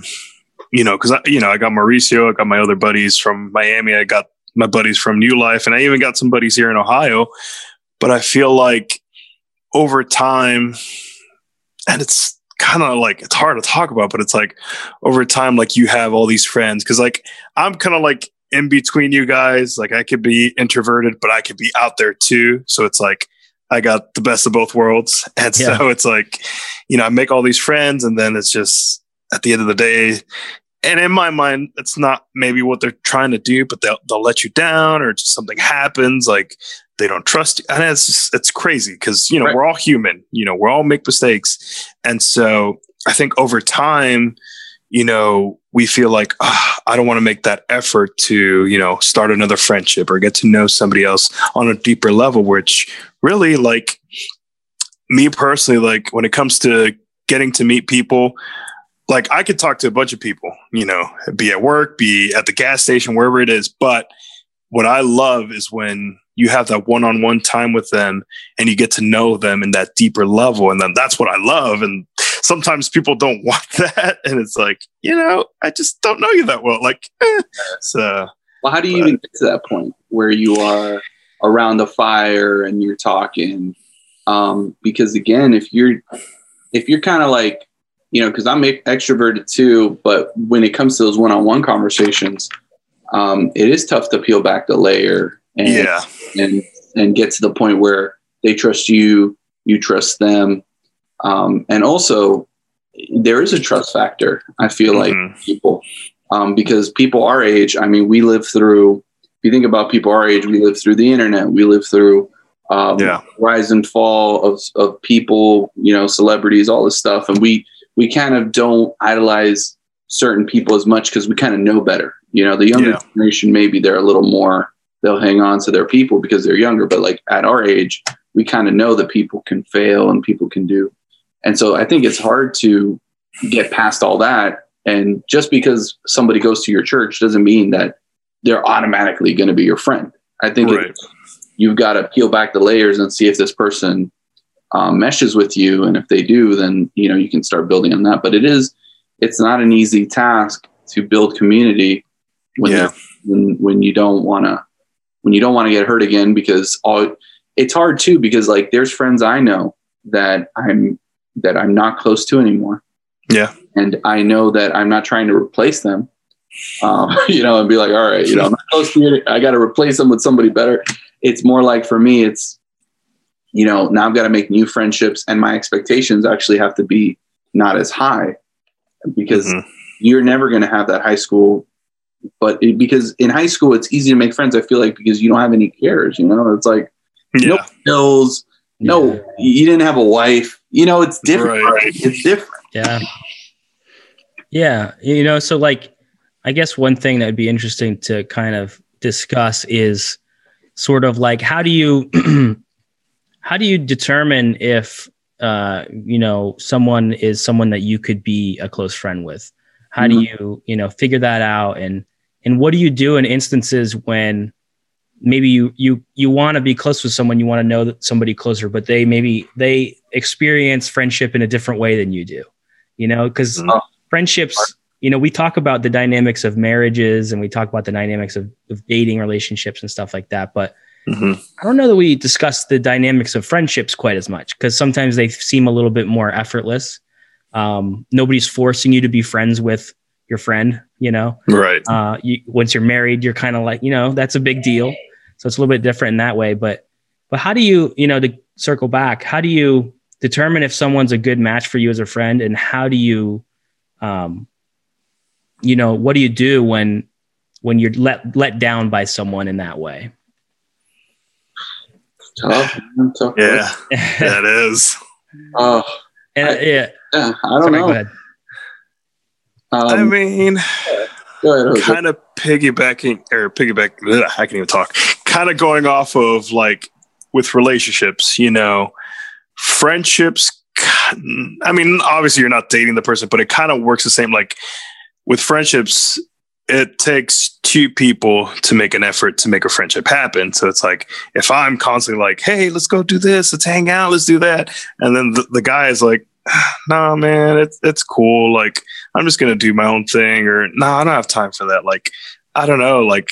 I got Mauricio, I got my other buddies from Miami, I got my buddies from New Life, and I even got some buddies here in Ohio. But I feel like over time, and it's kind of like, it's hard to talk about, but it's like over time, like you have all these friends. Cause like, I'm kind of like in between you guys. Like I could be introverted, but I could be out there too. So it's like, I got the best of both worlds. And so it's like, I make all these friends, and then it's just at the end of the day, and in my mind, it's not maybe what they're trying to do, but they'll let you down, or just something happens. Like they don't trust you. And it's crazy because, right. We're all human, we all make mistakes. And so I think over time, we feel like, I don't want to make that effort to, start another friendship or get to know somebody else on a deeper level, which really, like me personally, like when it comes to getting to meet people, like I could talk to a bunch of people, be at work, be at the gas station, wherever it is. But what I love is when you have that one-on-one time with them and you get to know them in that deeper level. And then that's what I love. And sometimes people don't want that. And it's like, I just don't know you that well. Like, so. Well, how do you even get to that point where you are around the fire and you're talking? Because again, if you're kind of like, because I'm extroverted too, but when it comes to those one-on-one conversations, it is tough to peel back the layer and get to the point where they trust you, you trust them. And also there is a trust factor, I feel like people, because people our age, I mean, if you think about people our age, we live through the internet, we live through rise and fall of people, celebrities, all this stuff. And we kind of don't idolize certain people as much because we kind of know better. The younger generation, maybe they're a little more, they'll hang on to their people because they're younger. But like at our age, we kind of know that people can fail and people can do. And so I think it's hard to get past all that. And just because somebody goes to your church doesn't mean that they're automatically going to be your friend. I think you've got to peel back the layers and see if this person meshes with you. And if they do, then, you can start building on that. But it's not an easy task to build community when you don't want to get hurt again, because it's hard too, because like there's friends I know that I'm not close to anymore. Yeah. And I know that I'm not trying to replace them, and be like, all right, I'm not close to you. I got to replace them with somebody better. It's more like, for me, it's, now I've got to make new friendships, and my expectations actually have to be not as high, because you're never going to have that high school. But because in high school, it's easy to make friends, I feel like, because you don't have any cares, it's like, no bills, no, you didn't have a wife, it's different. Right. It's different. Yeah. Yeah. So like, I guess one thing that would be interesting to kind of discuss is sort of like, how do you determine if, someone is someone that you could be a close friend with? How do you, figure that out? And what do you do in instances when maybe you want to be close with someone, you want to know somebody closer, but they experience friendship in a different way than you do, because friendships, we talk about the dynamics of marriages, and we talk about the dynamics of dating relationships and stuff like that. But I don't know that we discuss the dynamics of friendships quite as much, because sometimes they seem a little bit more effortless. Nobody's forcing you to be friends with your friend, Right. Once you're married, you're kind of like, that's a big deal. So it's a little bit different in that way. But how do you, to circle back, how do you determine if someone's a good match for you as a friend? And how do you, what do you do when you're let down by someone in that way? Tough. Yeah, that is. I don't know. Go ahead. I mean, kind of piggybacking, I can even talk. Kind of going off of like with relationships, friendships. I mean, obviously you're not dating the person, but it kind of works the same. Like with friendships, it takes two people to make an effort to make a friendship happen. So it's like, if I'm constantly like, hey, let's go do this, let's hang out, let's do that. And then the guy is like, nah, man, it's cool. Like, I'm just going to do my own thing, or nah, I don't have time for that. Like, I don't know. Like,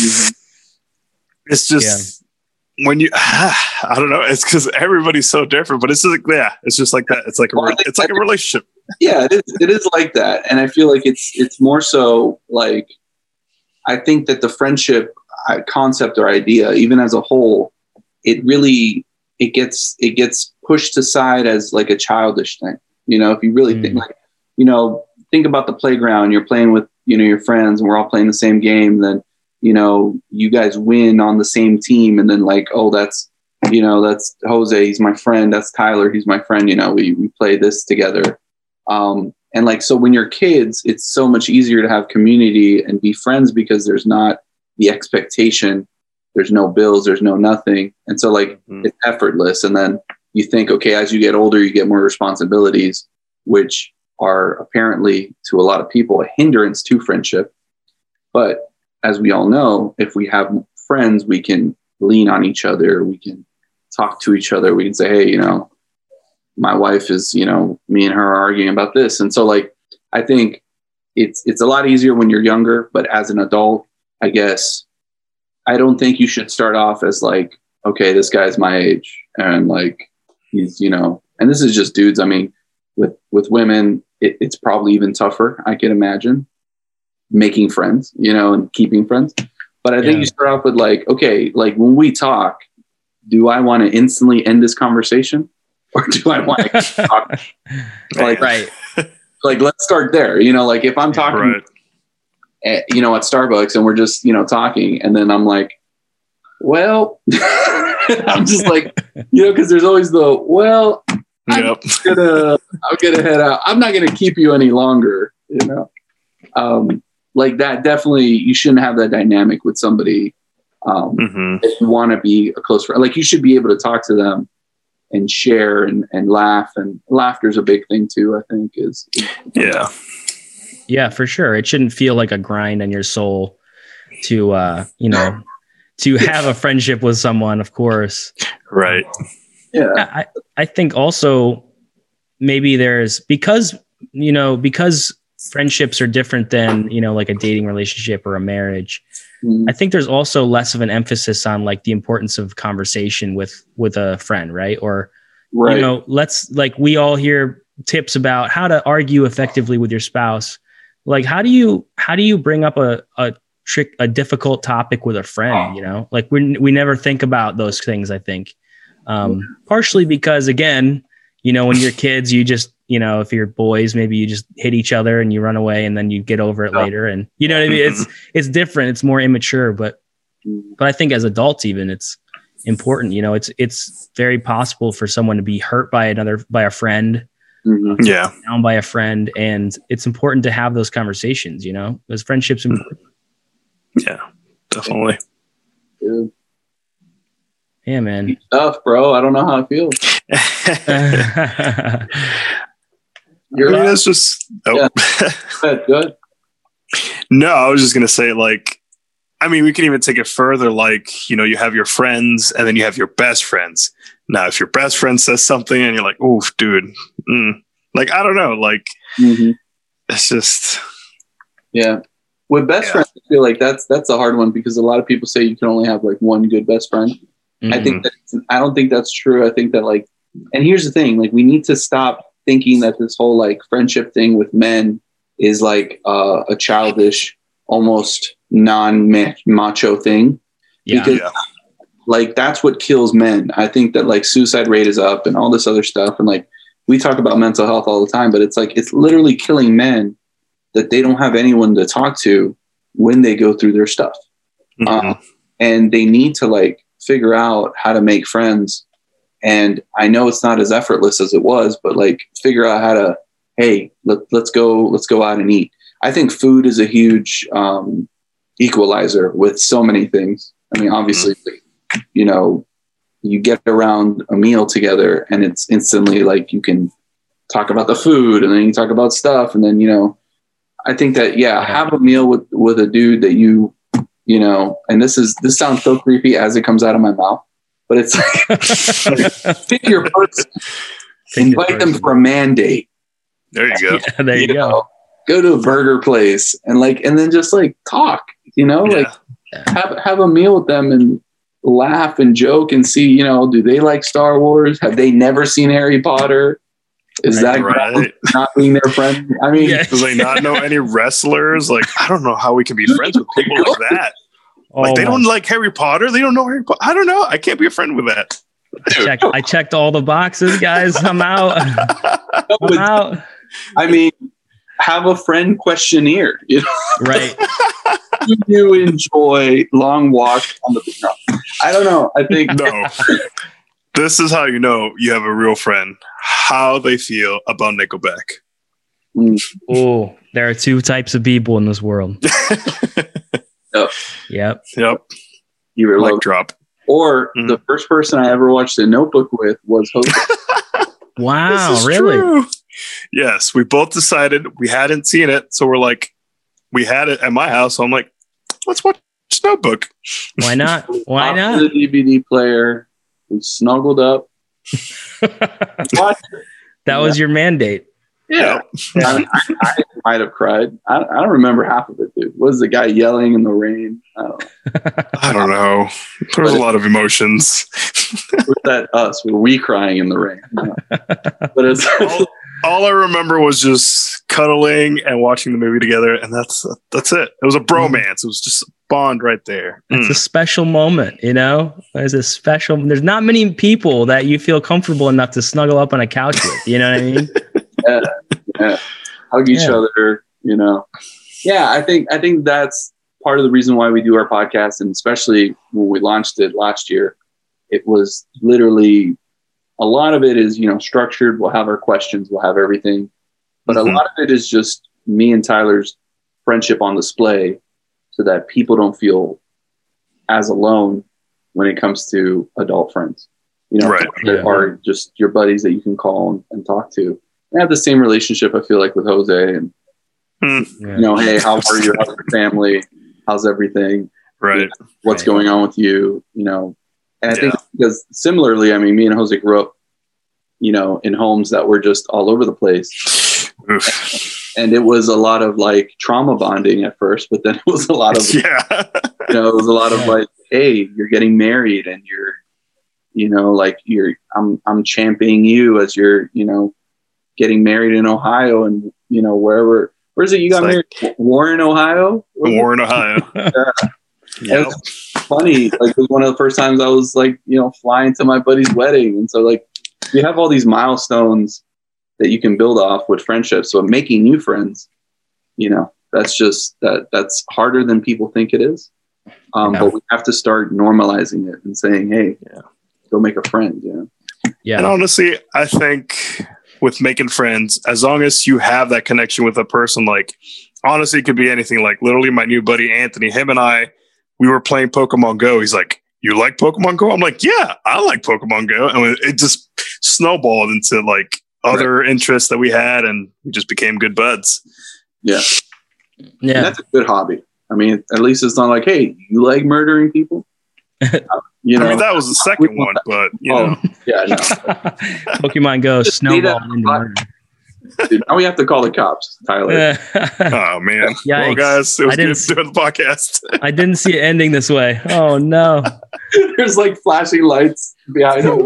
it's just when you, I don't know. It's because everybody's so different, but it's just like, it's just like that. It's like it's like a relationship. Yeah, it is like that. And I feel like it's more so like, I think that the friendship concept or idea, even as a whole, it gets pushed aside as like a childish thing. If you really think like, think about the playground, you're playing with, your friends, and we're all playing the same game. Then, you guys win on the same team. And then like, oh, that's Jose, he's my friend. That's Tyler, he's my friend. We play this together. And like, so when you're kids, it's so much easier to have community and be friends, because there's not the expectation. There's no bills, there's no nothing. And so like, it's effortless. And then you think, okay, as you get older, you get more responsibilities, which are apparently to a lot of people a hindrance to friendship. But as we all know, if we have friends, we can lean on each other. We can talk to each other. We can say, hey, my wife is, me and her are arguing about this. And so like, I think it's a lot easier when you're younger, but as an adult, I guess, I don't think you should start off as like, okay, this guy's my age, and like, he's, and this is just dudes. I mean, with women, it's probably even tougher, I can imagine, making friends, and keeping friends. But I think you start off with like, okay, like when we talk, do I want to instantly end this conversation? Or do I want to talk? Like, right. Like, let's start there. Like if I'm talking, at Starbucks, and we're just, talking, and then I'm like, well, I'm just like, because there's always I'm gonna head out. I'm not gonna keep you any longer. Like that. Definitely, you shouldn't have that dynamic with somebody. If you want to be a close friend, like you should be able to talk to them and share and laugh, and laughter is a big thing too. I think is for sure. It shouldn't feel like a grind on your soul to to have a friendship with someone, of course. Right. Yeah. I think also maybe there's because friendships are different than, like a dating relationship or a marriage. I think there's also less of an emphasis on like the importance of conversation with a friend, right? Or, let's like, we all hear tips about how to argue effectively with your spouse. Like, how do you bring up a difficult topic with a friend? You know, like we never think about those things. I think partially because, again, you know, when you're kids, you just, you know, if you're boys, maybe you just hit each other and you run away and then you get over it later. And you know what I mean? It's different. It's more immature, but I think as adults, even, it's important. You know, it's very possible for someone to be hurt by a friend, down by a friend. And it's important to have those conversations, you know, because friendships important. Yeah, definitely. Dude. Yeah, man. Tough, bro. I don't know how it feels. It's just good. No, I was just gonna say, like, I mean, we can even take it further. Like, you know, you have your friends, and then you have your best friends. Now, if your best friend says something, and you're like, "Oof, dude," like, I don't know, like, it's just, With best friends, I feel like that's a hard one, because a lot of people say you can only have like one good best friend. I don't think that's true. I think that, like, and here's the thing, like, we need to stop thinking that this whole like friendship thing with men is like a childish, almost non-macho thing. Because like, that's what kills men. I think that, like, suicide rate is up and all this other stuff. And like, we talk about mental health all the time, but it's like, it's literally killing men that they don't have anyone to talk to when they go through their stuff. And they need to, like, figure out how to make friends. And I know it's not as effortless as it was, but like, figure out how to, hey, let's go out and eat. I think food is a huge equalizer with so many things. I mean, obviously, you know, you get around a meal together and it's instantly like, you can talk about the food and then you talk about stuff. And then, you know, I think that, have a meal with a dude that you know, and this sounds so creepy as it comes out of my mouth, but it's like, pick your person, invite them for a man date. There you go. Yeah, there you go. Go to a burger place and then just like talk, you know, like have a meal with them and laugh and joke and see, you know, do they like Star Wars? Have they never seen Harry Potter? Is that not being their friend? I mean, does they not know any wrestlers? Like, I don't know how we can be friends with people like that. Like, they don't like Harry Potter. They don't know Harry Potter. I don't know. I can't be a friend with that. I checked all the boxes, guys. I'm out. I'm out. I mean, have a friend questionnaire. You know? Right. Do you enjoy long walks on the beach? No, I don't know. I think no. This is how you know you have a real friend. How they feel about Nickelback. Oh, there are two types of people in this world. Yep. You were like drop. Or the first person I ever watched The Notebook with was Jose. Wow, really? True. Yes, we both decided we hadn't seen it, so we're like, we had it at my house. So I'm like, let's watch Notebook. Why not? Why not? The DVD player. We snuggled up. That was your mandate. Yeah. I might have cried. I don't remember half of it, dude. Was the guy yelling in the rain? I don't know. There was a lot of emotions. Was that us? Were we crying in the rain? No. But it's all I remember was just cuddling and watching the movie together, and that's it. It was a bromance. It was just a bond right there. It's a special moment, you know. There's not many people that you feel comfortable enough to snuggle up on a couch with. You know what I mean? Yeah. Hug each other. You know. Yeah, I think that's part of the reason why we do our podcast, and especially when we launched it last year, it was literally. A lot of it is, you know, structured. We'll have our questions. We'll have everything. But a lot of it is just me and Tyler's friendship on display so that people don't feel as alone when it comes to adult friends. You know, that are just your buddies that you can call and talk to. I have the same relationship, I feel like, with Jose. And, you know, hey, how are you? How's your family? How's everything? Right. You know, what's going on with you? You know, and I think because similarly, I mean, me and Jose grew up, you know, in homes that were just all over the place. And it was a lot of like trauma bonding at first, but then it was a lot of, you know, it was a lot of like, hey, you're getting married and you're, you know, like I'm championing you as your, you know, getting married in Ohio and, you know, where's it you got married? Warren, Ohio? Warren, Ohio. Yep. It's funny. Like, it was one of the first times I was like, you know, flying to my buddy's wedding. And so like, you have all these milestones that you can build off with friendships. So making new friends, you know, that's harder than people think it is. But we have to start normalizing it and saying, hey, go make a friend, you know? Yeah. And honestly, I think with making friends, as long as you have that connection with a person, like, honestly, it could be anything. Like, literally, my new buddy, Anthony, him and I, we were playing Pokemon Go. He's like, you like Pokemon Go? I'm like, yeah, I like Pokemon Go. And it just snowballed into like other interests that we had, and we just became good buds. Yeah. Yeah. And that's a good hobby. I mean, at least it's not like, hey, you like murdering people? You know, I mean, that was the second one, but you know. Yeah, no. Pokemon Go snowball into murder. Dude, now we have to call the cops, Tyler. Oh man. Yikes. Well, guys, it was good doing the podcast. I didn't see it ending this way. Oh no. There's like flashing lights behind him.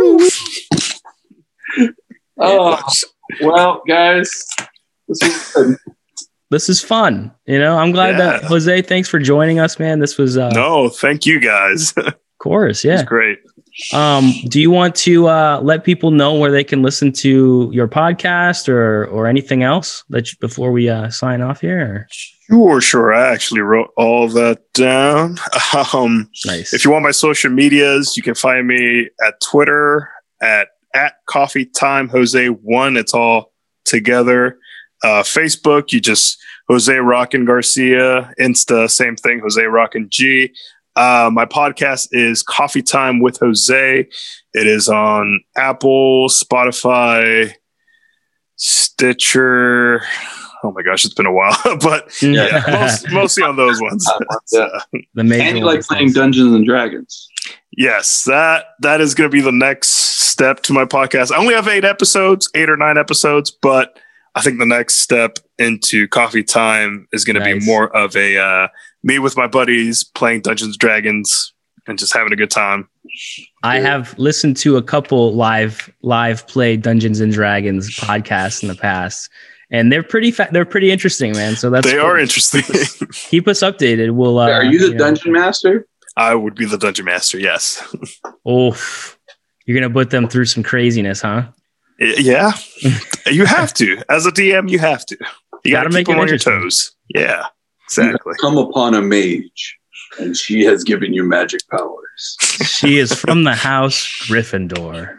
Oh, well, guys, this was good. This is fun. You know, I'm glad that Jose, thanks for joining us, man. This was no, thank you guys. Of course, yeah. It's great. Do you want to let people know where they can listen to your podcast or anything else before we sign off here? Sure. I actually wrote all that down. Nice. If you want my social medias, you can find me at Twitter at CoffeeTimeJose1. It's all together. Facebook, you just Jose Rockin Garcia. Insta, same thing, Jose Rockin G. My podcast is Coffee Time with Jose. It is on Apple, Spotify, Stitcher. Oh my gosh, it's been a while, but mostly on those ones. The major and you like playing Dungeons and Dragons. Yes, that is going to be the next step to my podcast. I only have 8 or 9 episodes, but I think the next step into Coffee Time is going to be more of a me with my buddies playing Dungeons and Dragons and just having a good time. I have listened to a couple live play Dungeons and Dragons podcasts in the past, and they're pretty interesting, man. So they are interesting. Keep us updated. We'll. Are you the dungeon master? I would be the dungeon master. Yes. Oh, you're gonna put them through some craziness, huh? Yeah, you have to. As a DM, you have to. You got to keep them on your toes. Yeah, exactly. You come upon a mage, and she has given you magic powers. She is from the house Gryffindor.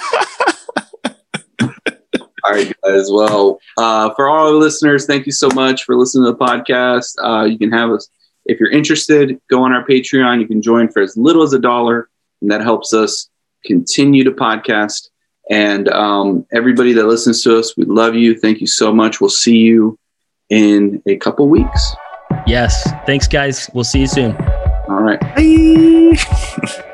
All right, guys. Well, for all our listeners, thank you so much for listening to the podcast. You can have us, if you're interested, go on our Patreon. You can join for as little as $1, and that helps us continue to podcast. And everybody that listens to us, we love you. Thank you so much. We'll see you in a couple weeks. Yes. Thanks, guys. We'll see you soon. All right. Bye.